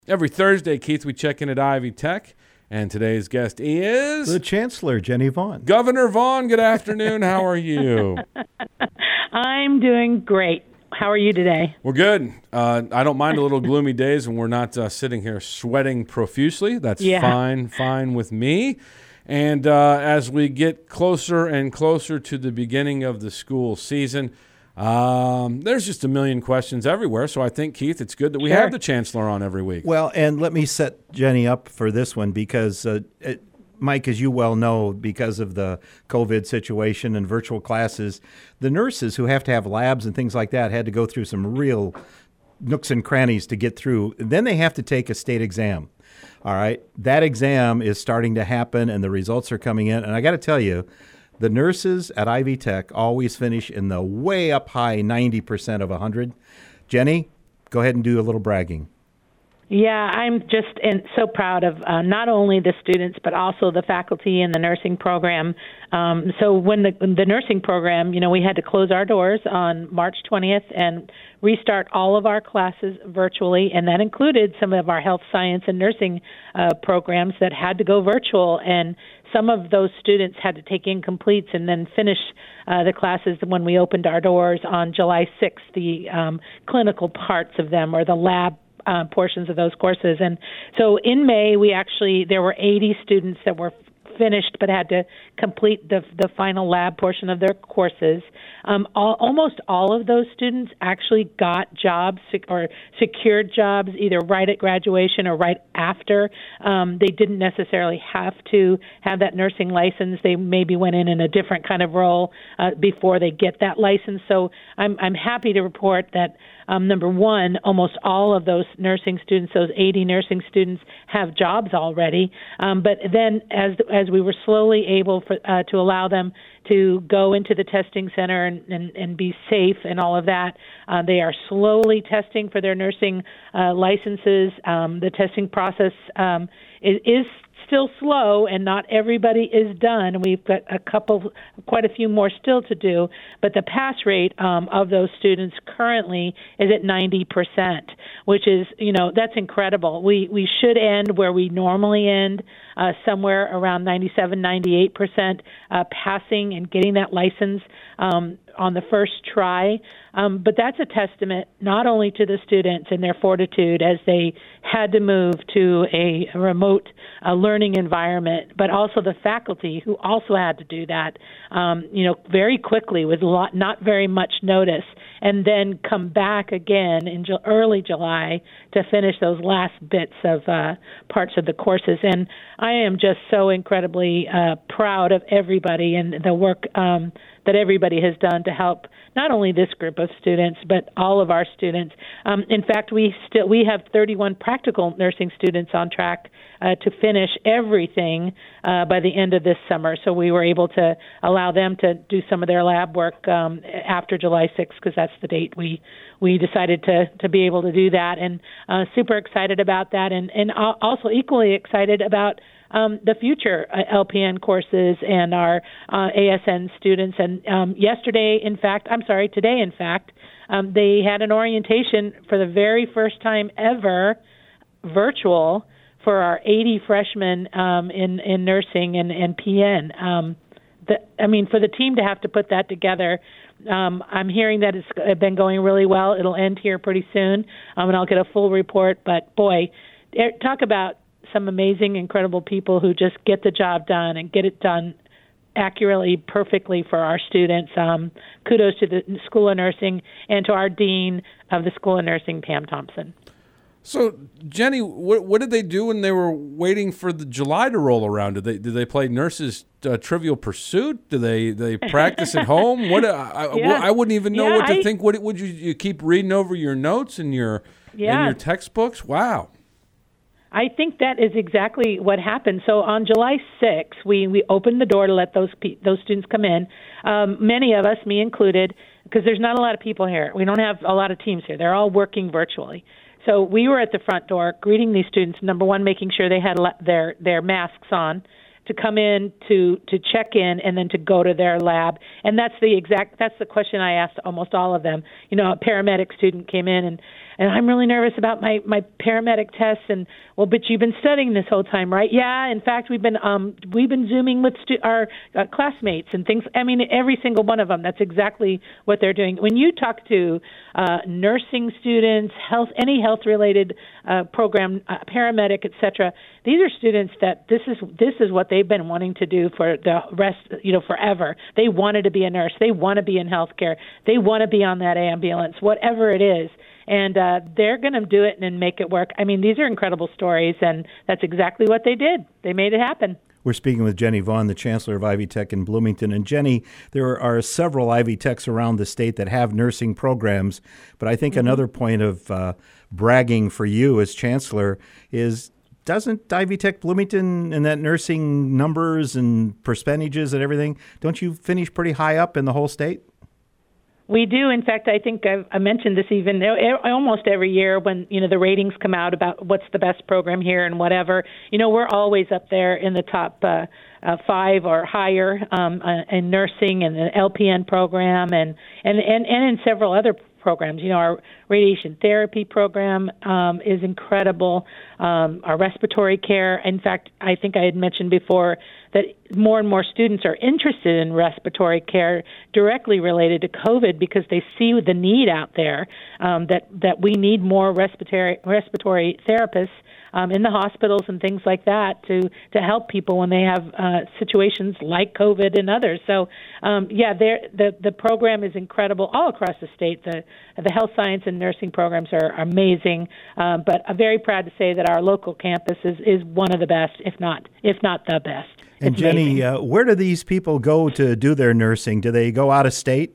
Every Thursday, Keith, we check in at Ivy Tech, and today's guest is... the Chancellor, Jenny Vaughn. Governor Vaughn, good afternoon. How are you? I'm doing great. How are you today? We're good. I don't mind a little gloomy days when we're not sitting here sweating profusely. That's fine with me. And as we get closer and closer to the beginning of the school season, there's just a million questions everywhere. So I think, Keith, it's good that we have the Chancellor on every week. Well, and let me set Jenny up for this one because, Mike, as you well know, because of the COVID situation and virtual classes, the nurses who have to have labs and things like that had to go through some real nooks and crannies to get through. Then they have to take a state exam. All right. That exam is starting to happen and the results are coming in. And I got to tell you, the nurses at Ivy Tech always finish in the way up high 90% of 100. Jenny, go ahead and do a little bragging. Yeah, I'm just so proud of not only the students, but also the faculty in the nursing program. So when the nursing program, we had to close our doors on March 20th and restart all of our classes virtually, and that included some of our health science and nursing programs that had to go virtual. And some of those students had to take incompletes and then finish the classes when we opened our doors on July 6th, the clinical parts of them or the lab portions of those courses. And so in May, there were 80 students that were finished but had to complete the final lab portion of their courses. Almost all of those students actually got jobs or secured jobs either right at graduation or right after. They didn't necessarily have to have that nursing license. They maybe went in a different kind of role before they get that license. So I'm happy to report that number one, almost all of those nursing students, those 80 nursing students, have jobs already. But then as we were slowly able to allow them to go into the testing center and be safe and all of that, they are slowly testing for their nursing licenses. The testing process is still slow, and not everybody is done. We've got quite a few more still to do, but the pass rate of those students currently is at 90%, which is, that's incredible. We should end where we normally end, somewhere around 97, 98% passing and getting that license on the first try. But that's a testament not only to the students and their fortitude as they had to move to a remote learning environment, but also the faculty who also had to do that, very quickly with not very much notice, and then come back again in early July to finish those last bits of parts of the courses. And I am just so incredibly proud of everybody and the work that everybody has done to help not only this group of students, but all of our students. In fact, we have 31 practical nursing students on track to finish everything by the end of this summer. So we were able to allow them to do some of their lab work after July 6th, because that's the date we decided to be able to do that. And super excited about that, and also equally excited about the future LPN courses and our ASN students. And today, in fact, they had an orientation for the very first time ever, virtual, for our 80 freshmen in nursing and PN. For the team to have to put that together, I'm hearing that it's been going really well. It'll end here pretty soon, and I'll get a full report. But boy, talk about some amazing, incredible people who just get the job done and get it done accurately, perfectly for our students. Kudos to the School of Nursing and to our Dean of the School of Nursing, Pam Thompson. So, Jenny, what did they do when they were waiting for the July to roll around? Did they play Nurses Trivial Pursuit? Do they practice at home? I wouldn't even know what to think. What would you keep reading over your notes and your textbooks? Wow. I think that is exactly what happened. So on July 6th, we opened the door to let those students come in. Many of us, me included, because there's not a lot of people here. We don't have a lot of teams here. They're all working virtually. So we were at the front door greeting these students, number one, making sure they had their masks on to come in, to check in, and then to go to their lab. And that's the question I asked almost all of them. You know, a paramedic student came in, and and I'm really nervous about my paramedic tests. And well, but you've been studying this whole time, right? Yeah. In fact, we've been Zooming with our classmates and things. I mean, every single one of them. That's exactly what they're doing. When you talk to nursing students, any health related program, paramedic, etc., these are students that this is what they've been wanting to do for the rest, forever. They wanted to be a nurse. They want to be in healthcare. They want to be on that ambulance, whatever it is. And they're going to do it and make it work. I mean, these are incredible stories, and that's exactly what they did. They made it happen. We're speaking with Jenny Vaughn, the Chancellor of Ivy Tech in Bloomington. And Jenny, there are several Ivy Techs around the state that have nursing programs. But I think another point of bragging for you as Chancellor is, doesn't Ivy Tech Bloomington and that nursing numbers and percentages and everything, don't you finish pretty high up in the whole state? We do. In fact, I think I mentioned this even almost every year when, the ratings come out about what's the best program here and whatever. We're always up there in the top 5 or higher in nursing and the LPN program and in several other programs. Our radiation therapy program is incredible. Our respiratory care. In fact, I think I had mentioned before that more and more students are interested in respiratory care directly related to COVID because they see the need out there, that we need more respiratory therapists in the hospitals and things like that to help people when they have situations like COVID and others. So, the program is incredible all across the state. The health science and nursing programs are amazing, but I'm very proud to say that our local campus is one of the best, if not the best. And Jenny, where do these people go to do their nursing? Do they go out of state?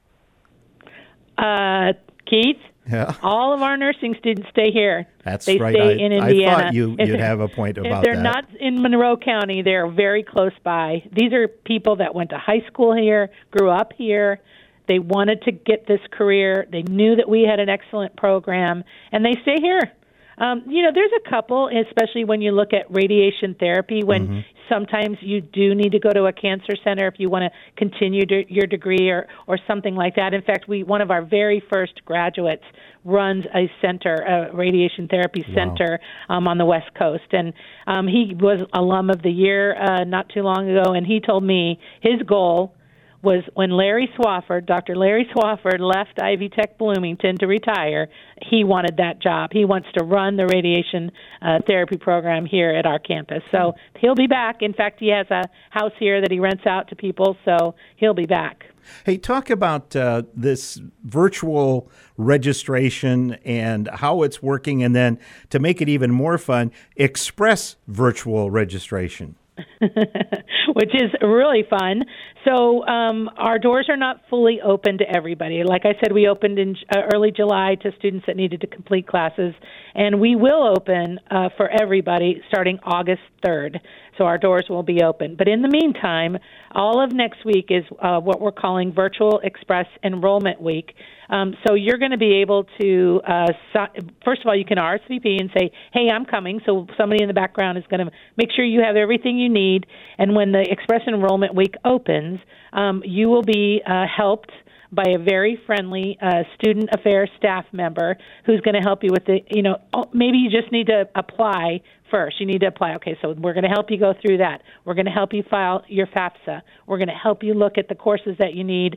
Keith? Yeah. All of our nursing students stay here. That's they right. Stay in Indiana. I thought you'd have a point about that. If they're not in Monroe County, they're very close by. These are people that went to high school here, grew up here. They wanted to get this career. They knew that we had an excellent program, and they stay here. There's a couple, especially when you look at radiation therapy, when sometimes you do need to go to a cancer center if you want to continue your degree or something like that. In fact, one of our very first graduates runs a center, a radiation therapy center on the West Coast. And he was alum of the year not too long ago, and he told me his goal was when Dr. Larry Swafford left Ivy Tech Bloomington to retire, he wanted that job. He wants to run the radiation therapy program here at our campus. So he'll be back. In fact, he has a house here that he rents out to people, so he'll be back. Hey, talk about this virtual registration and how it's working, and then to make it even more fun, express virtual registration. Which is really fun. So our doors are not fully open to everybody. Like I said, we opened in early July to students that needed to complete classes, and we will open for everybody starting August 3rd. So our doors will be open. But in the meantime, all of next week is what we're calling Virtual Express Enrollment Week. So you're going to be able to, first of all, you can RSVP and say, hey, I'm coming. So somebody in the background is going to make sure you have everything you need. And when the Express Enrollment Week opens, you will be helped by a very friendly student affairs staff member who's going to help you with maybe you just need to apply first. You need to apply. Okay, so we're going to help you go through that. We're going to help you file your FAFSA. We're going to help you look at the courses that you need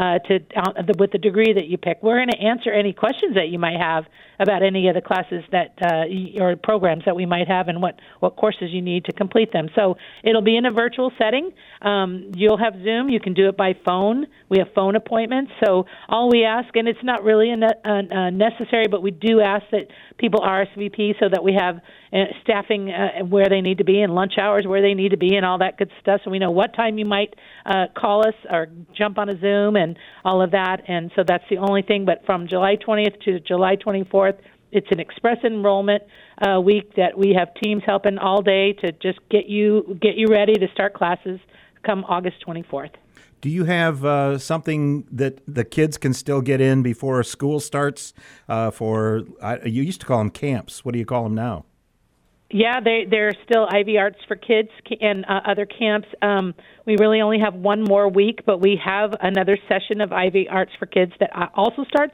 with the degree that you pick. We're going to answer any questions that you might have about any of the classes that or programs that we might have and what courses you need to complete them. So it'll be in a virtual setting. You'll have Zoom. You can do it by phone. We have phone appointments. So all we ask, and it's not really necessary, but we do ask that people RSVP so that we have staffing where they need to be and lunch hours where they need to be and all that good stuff, so we know what time you might call us or jump on a Zoom and all of that. And so that's the only thing. But from July 20th to July 24th, it's an express enrollment week that we have teams helping all day to just get you ready to start classes come August 24th. Do you have something that the kids can still get in before school starts? You used to call them camps. What do you call them now? Yeah, they're still Ivy Arts for Kids and other camps. We really only have one more week, but we have another session of Ivy Arts for Kids that also starts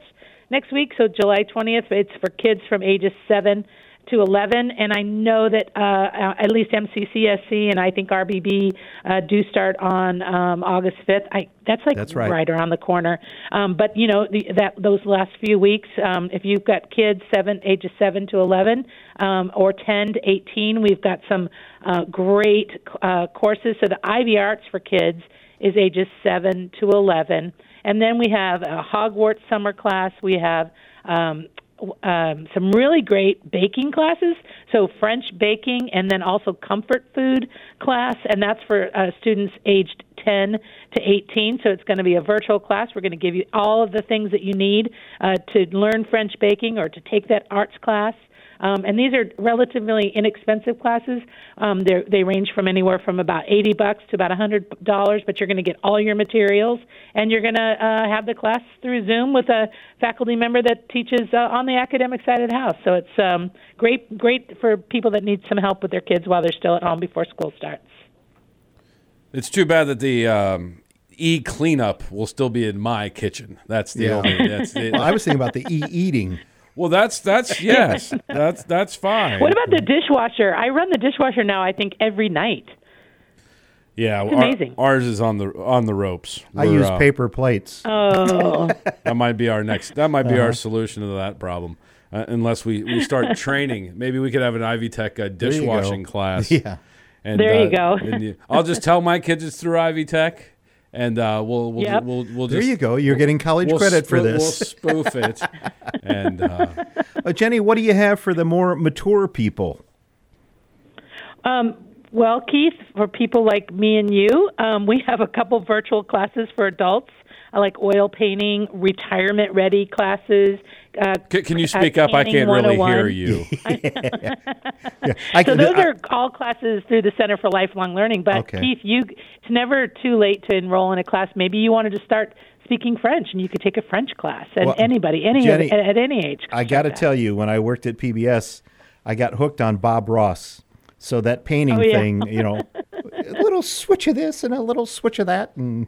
next week, so July 20th. It's for kids from ages 7 to 11, and I know that at least MCCSC and I think RBB do start on August 5th. That's right around the corner. But those last few weeks, if you've got kids ages 7 to 11 or 10 to 18, we've got some great courses. So the Ivy Arts for kids is ages 7 to 11, and then we have a Hogwarts summer class. We have some really great baking classes, so French baking, and then also comfort food class, and that's for students aged 10 to 18, so it's going to be a virtual class. We're going to give you all of the things that you need to learn French baking or to take that arts class. And these are relatively inexpensive classes. They range from anywhere from about $80 to about $100, but you're going to get all your materials, and you're going to have the class through Zoom with a faculty member that teaches on the academic side of the house. So it's great for people that need some help with their kids while they're still at home before school starts. It's too bad that the e-cleanup will still be in my kitchen. That's the only. Well, I was thinking about the e-eating. Well, that's yes, that's fine. What about the dishwasher? I run the dishwasher now, I think, every night. Yeah, it's amazing. Ours is on the ropes. I use paper plates. Oh, that might be our next. That might be our solution to that problem. Unless we start training, maybe we could have an Ivy Tech dishwashing class. Yeah, and there you go. I'll just tell my kids it's through Ivy Tech. And we'll just, there you go. You're getting college credit for this. We'll spoof it. And Jenny, what do you have for the more mature people? Well, Keith, for people like me and you, we have a couple virtual classes for adults, like oil painting, retirement-ready classes. Can you speak up? I can't really hear you. So those are all classes through the Center for Lifelong Learning. But Keith, it's never too late to enroll in a class. Maybe you wanted to start speaking French, and you could take a French class. And Jenny, at any age. I got to tell you, when I worked at PBS, I got hooked on Bob Ross. So that painting thing, a little switch of this and a little switch of that, and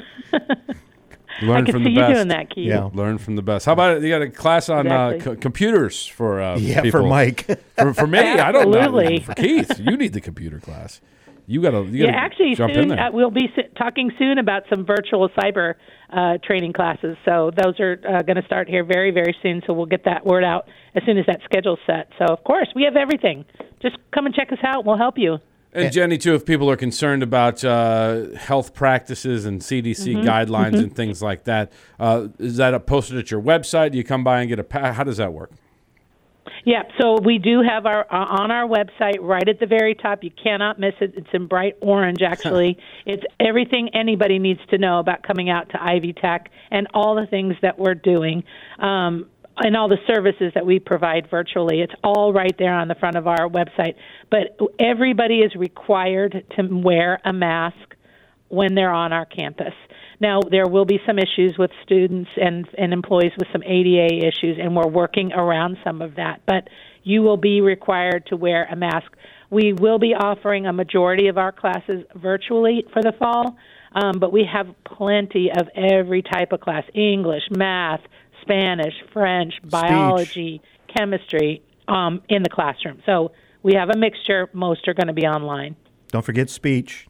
Learn I from see the best. You doing that, Keith. Yeah, learn from the best. How about you got a class on computers for people? For Mike. for me, I don't know. For Keith, you need the computer class. You got to actually, jump soon, in there. We'll be talking soon about some virtual cyber training classes. So those are going to start here very, very soon. So we'll get that word out as soon as that schedule's set. So, of course, we have everything. Just come and check us out. We'll help you. And Jenny, too, if people are concerned about health practices and CDC guidelines and things like that, is that posted at your website? Do you come by and get how does that work? Yeah, so we do have on our website right at the very top. You cannot miss it. It's in bright orange, actually. It's everything anybody needs to know about coming out to Ivy Tech and all the things that we're doing. And all the services that we provide virtually. It's all right there on the front of our website. But everybody is required to wear a mask when they're on our campus. Now, there will be some issues with students and employees with some ADA issues, and we're working around some of that. But you will be required to wear a mask. We will be offering a majority of our classes virtually for the fall, but we have plenty of every type of class, English, math, Spanish, French, biology, chemistry in the classroom. So we have a mixture. Most are going to be online. Don't forget speech.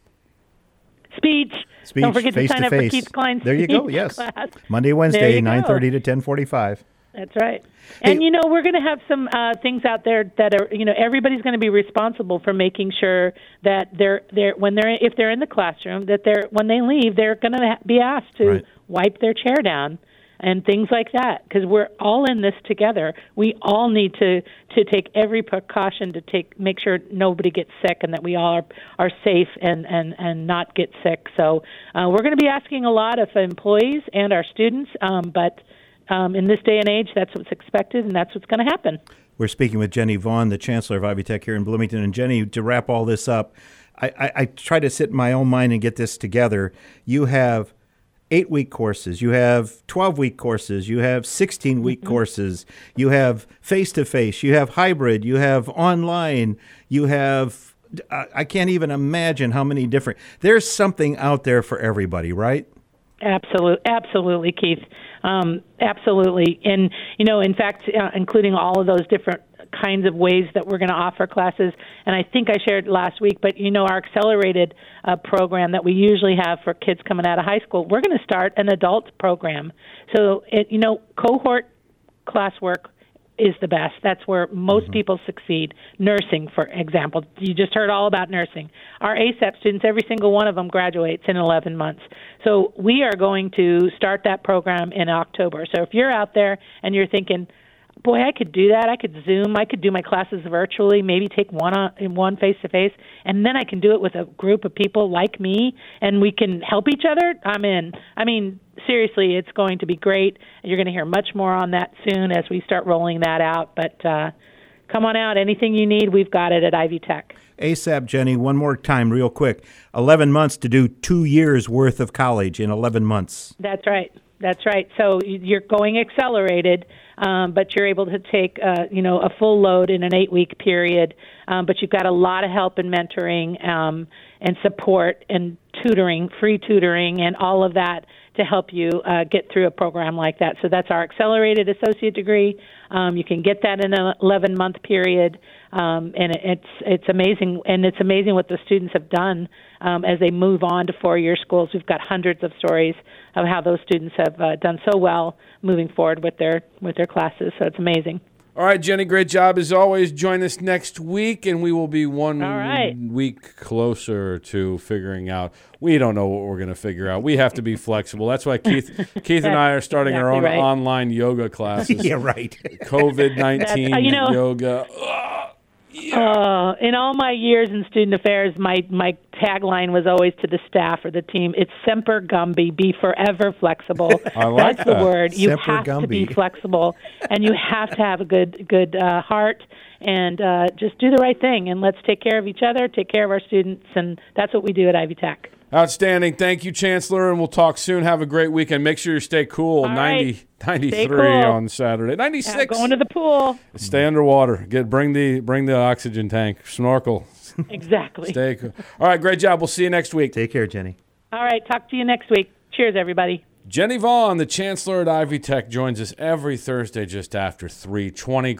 Don't forget to sign up for Keith Klein's There you go, yes. class. Monday, Wednesday, 9:30 to 10:45. That's right. And, we're going to have some things out there that are, everybody's going to be responsible for making sure that if they're in the classroom, that when they leave, they're going to be asked to wipe their chair down and things like that, because we're all in this together. We all need to take every precaution to make sure nobody gets sick and that we all are safe and not get sick. So we're going to be asking a lot of employees and our students, but in this day and age, that's what's expected, and that's what's going to happen. We're speaking with Jenny Vaughn, the Chancellor of Ivy Tech here in Bloomington. And Jenny, to wrap all this up, I try to sit in my own mind and get this together. You have 8-week courses, you have 12-week courses, you have 16-week courses, you have face-to-face, you have hybrid, you have online, you have, I can't even imagine how many different, there's something out there for everybody, right? Absolutely, Keith. Absolutely. And, in fact, including all of those different kinds of ways that we're going to offer classes. And I think I shared last week, but, our accelerated program that we usually have for kids coming out of high school, we're going to start an adult program. So, cohort classwork is the best. That's where most people succeed. Nursing, for example. You just heard all about nursing. Our ASAP students, every single one of them graduates in 11 months. So we are going to start that program in October. So if you're out there and you're thinking, boy, I could do that. I could Zoom. I could do my classes virtually, maybe take one face-to-face, and then I can do it with a group of people like me, and we can help each other. I'm in. I mean, seriously, it's going to be great. You're going to hear much more on that soon as we start rolling that out. But come on out. Anything you need, we've got it at Ivy Tech. ASAP, Jenny, one more time real quick. 11 months to do 2 years worth of college in 11 months. That's right. So you're going accelerated, but you're able to take, a full load in an 8-week period. But you've got a lot of help and mentoring and support and tutoring, free tutoring, and all of that to help you get through a program like that. So that's our accelerated associate degree. You can get that in an 11-month period, and it's amazing. And it's amazing what the students have done as they move on to 4-year schools. We've got hundreds of stories of how those students have done so well moving forward with their classes. So it's amazing. All right, Jenny, great job as always. Join us next week, and we will be one week closer to figuring out. We don't know what we're going to figure out. We have to be flexible. That's why Keith and I are starting our own online yoga classes. Yeah, right. COVID-19 yoga. In all my years in student affairs, my tagline was always to the staff or the team, it's Semper Gumby, be forever flexible. I like That's the word. You Semper have Gumby. to be flexible, and you have to have a good heart, and just do the right thing. And let's take care of each other, take care of our students, and that's what we do at Ivy Tech. Outstanding. Thank you, Chancellor, and we'll talk soon. Have a great weekend. Make sure you stay cool. All 93 cool. on Saturday. 96. Going to the pool. Stay underwater. Bring the oxygen tank. Snorkel. Exactly. Stay cool. All right, great job. We'll see you next week. Take care, Jenny. All right, talk to you next week. Cheers, everybody. Jenny Vaughn, the Chancellor at Ivy Tech, joins us every Thursday just after 3:20.